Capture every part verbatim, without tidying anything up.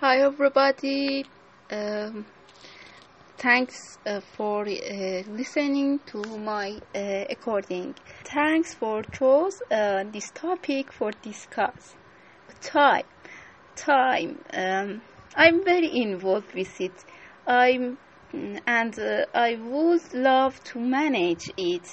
Hi everybody. Um, thanks uh, for uh, listening to my uh, recording. Thanks for choose uh, this topic for discuss. Time. Time. Um, I'm very involved with it. I'm and uh, I would love to manage it.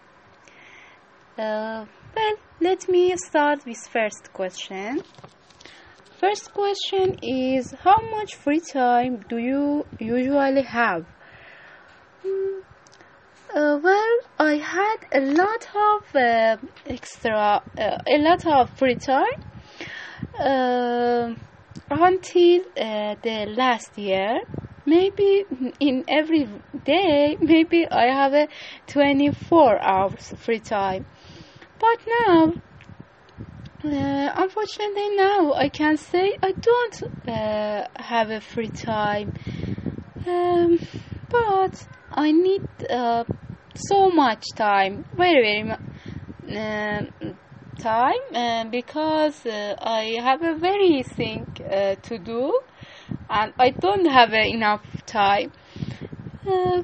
Uh, well, let me start with first question. First question is, how much free time do you usually have? Mm, uh, well, I had a lot of uh, extra, uh, a lot of free time uh, until uh, the last year. Maybe in every day, maybe I have a twenty-four hours free time. But now, Uh, unfortunately, now I can say I don't uh, have a free time, um, but I need uh, so much time, very very much uh, time, uh, because uh, I have a very thing uh, to do, and I don't have uh, enough time. Uh,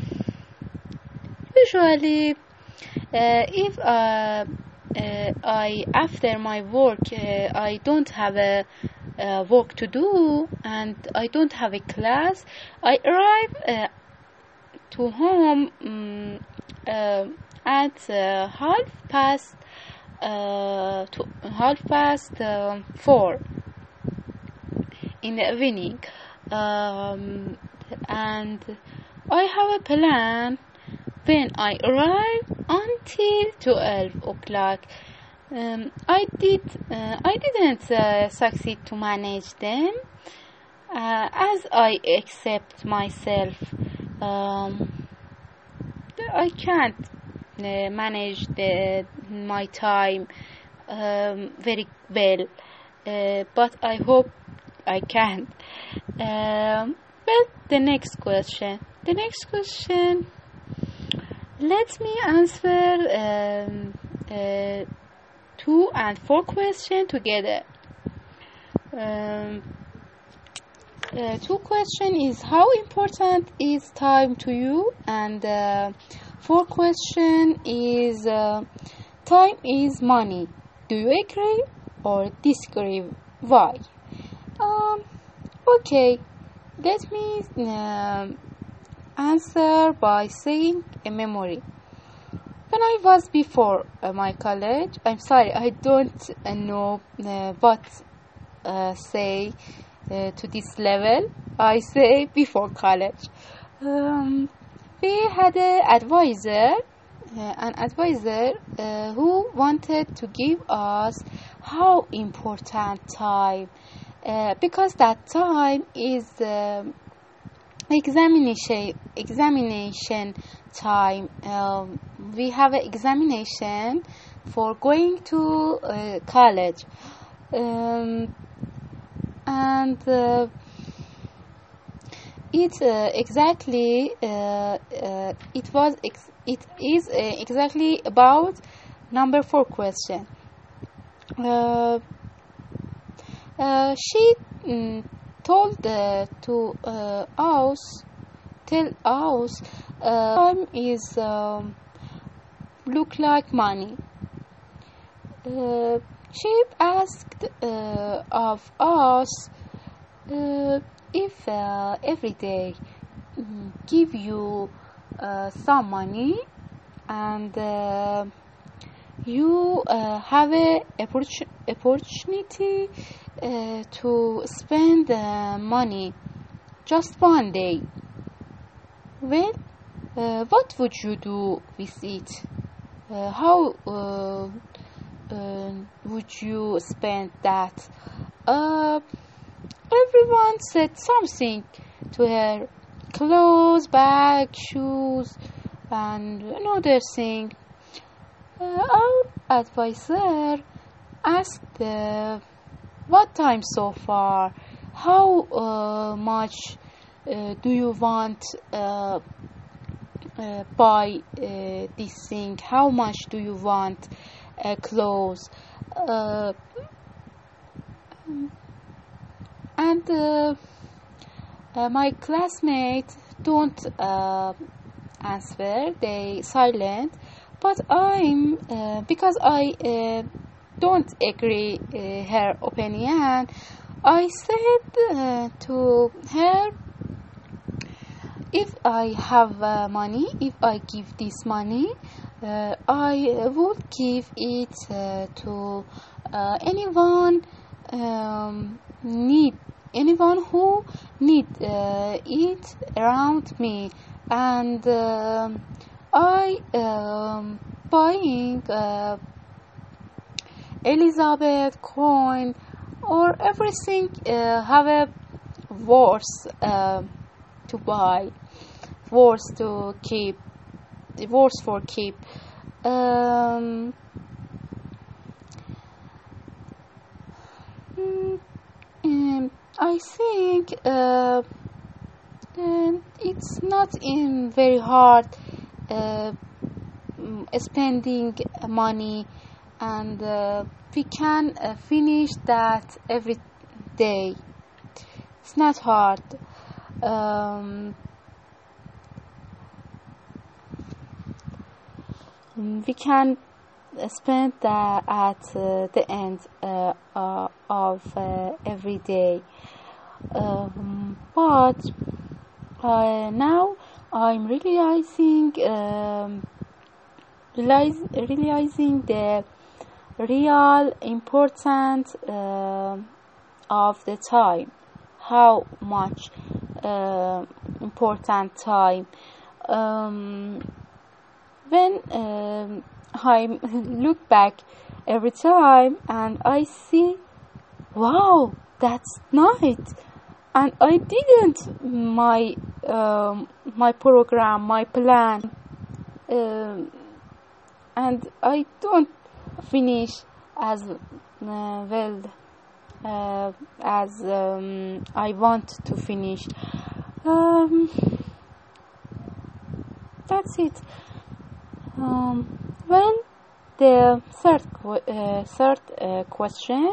usually, uh, if uh, Uh, I after my work uh, I don't have a, a work to do and I don't have a class. I arrive uh, to home um, uh, at uh, half past uh, to half past uh, four in the evening, um, and I have a plan when I arrive until twelve o'clock. Um, I did. Uh, I didn't uh, succeed to manage them, uh, as I accept myself. Um, I can't uh, manage the my time um, very well, uh, but I hope I can. Um, well, the next question. The next question. Let me answer um, uh, two and four questions together. Um, uh, two question is, how important is time to you? And uh, four question is, uh, time is money. Do you agree or disagree? Why? Um, okay, let me uh, answer by saying a memory. When I was before uh, my college, I'm sorry, I don't uh, know uh, what uh, say uh, to this level. I say before college. Um, we had an advisor, uh, an advisor uh, who wanted to give us how important time, uh, because that time is uh, examination examination time. Um, we have an examination for going to uh, college, um, and uh, it uh, exactly uh, uh, it was ex- it is uh, exactly about number four question. Uh, uh, she mm, told uh, to uh, us, tell us, uh, time is um, look like money. Uh, she asked uh, of us uh, if uh, every day mm, give you uh, some money and uh, you uh, have a opportunity uh, to spend uh, money just one day. Well, uh, what would you do with it? Uh, how uh, uh, would you spend that? Uh, everyone said something to her: clothes, bag, shoes, and another thing. Uh, our advisor asked, uh, what time so far? How uh, much uh, do you want uh, uh, buy uh, this thing? How much do you want uh, clothes? Uh, and and uh, uh, my classmates don't uh, answer, they silent, but I'm uh, because I uh, don't agree uh, her opinion. I said uh, to her, if I have uh, money, if I give this money, uh, I would give it uh, to uh, anyone um, need anyone who need uh, it around me, and uh, I um, buying uh, Elizabeth coin or everything uh, have a worth uh, to buy, worth to keep, worth for keep. Um, mm, um, I think uh, um, it's not in very hard uh, mm, spending money, and uh, we can uh, finish that every day. It's not hard. Um, we can spend that at uh, the end uh, uh, of uh, every day. Um, but uh, now I'm realizing um, realize, realizing the real importance uh, of the time, how much uh, important time. Um, when um, I look back every time and I see, wow, that's night, and I didn't my um, my program, my plan, um, and I don't finish as uh, well uh, as um, I want to finish. Um, that's it. Um, well, the third qu- uh, third uh, question.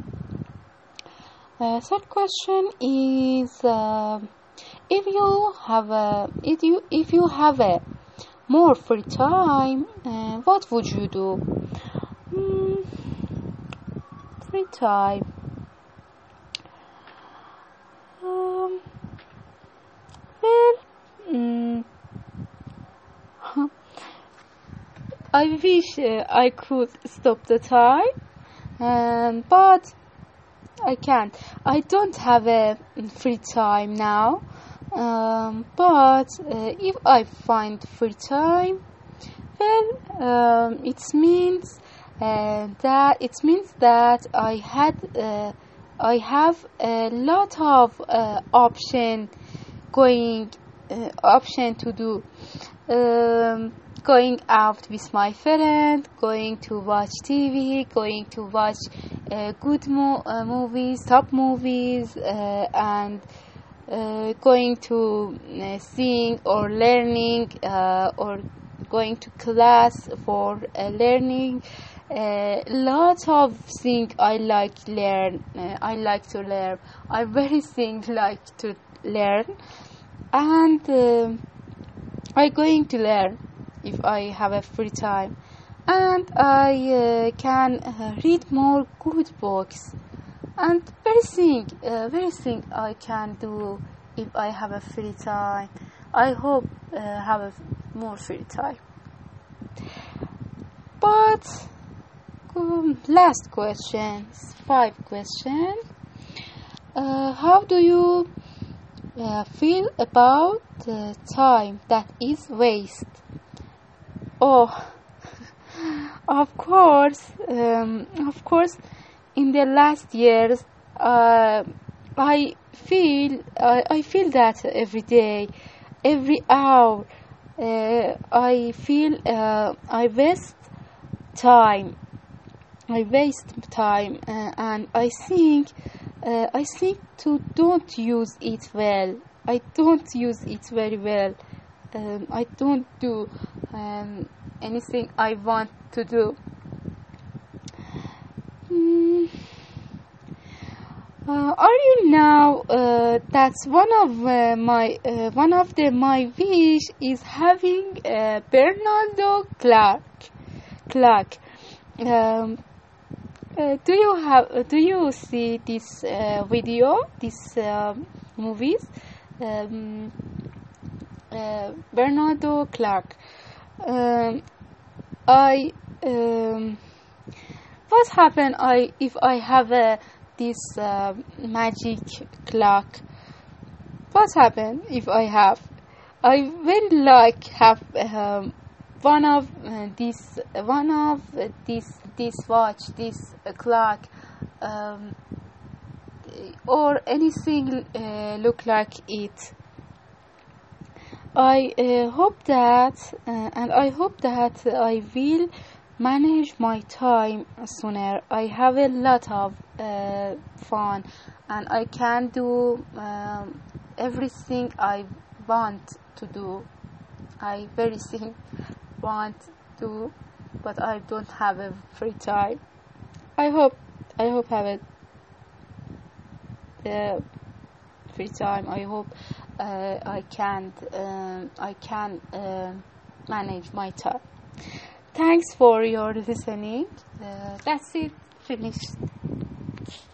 Uh, third question is uh, if you have a if you if you have a more free time, uh, what would you do? Mm, free time. Um, well, mm, I wish uh, I could stop the time, um, but I can't. I don't have a free time now. Um, but uh, if I find free time, well, um, it means uh, that it means that I had uh, I have a lot of uh, option going uh, option to do. Um, going out with my friend, going to watch T V, going to watch uh, good mo- uh, movies, top movies, uh, and uh, going to uh, sing or learning uh, or going to class for uh, learning. A uh, lot of things I like learn. Uh, I like to learn. I very thing like to learn, and uh, I going to learn if I have a free time, and I uh, can uh, read more good books, and very thing, uh, very thing I can do if I have a free time. I hope uh, have a more free time. But um, last question, five question. Uh, how do you uh, feel about the time that is waste? Oh, of course, um, of course. In the last years, uh, I feel uh, I feel that every day, every hour. Uh, I feel uh, I waste time. I waste time, uh, and I think uh, I think to don't use it well. I don't use it very well. Um, I don't do um, anything I want to do. Mm. Uh, are you now? Uh, that's one of uh, my uh, one of the my wish is having uh, Bernardo Clark. Clark. Um, uh, do you have? Uh, do you see this uh, video? This um movies? Um, uh, Bernardo Clark. Um, I. Um, what happen? I if I have a this uh, magic clock. What happen if I have? I very like have um, one of uh, this one of uh, this this watch, this uh, clock, um, or anything uh, look like it. I uh, hope that, uh, and I hope that I will manage my time sooner. I have a lot of uh, fun, and I can do um, everything I want to do. I very thing want to, but I don't have a free time. I hope I hope have it uh, free time. I hope uh, I can uh, I can uh, manage my time. Thanks for your listening. Uh, that's it. Finished.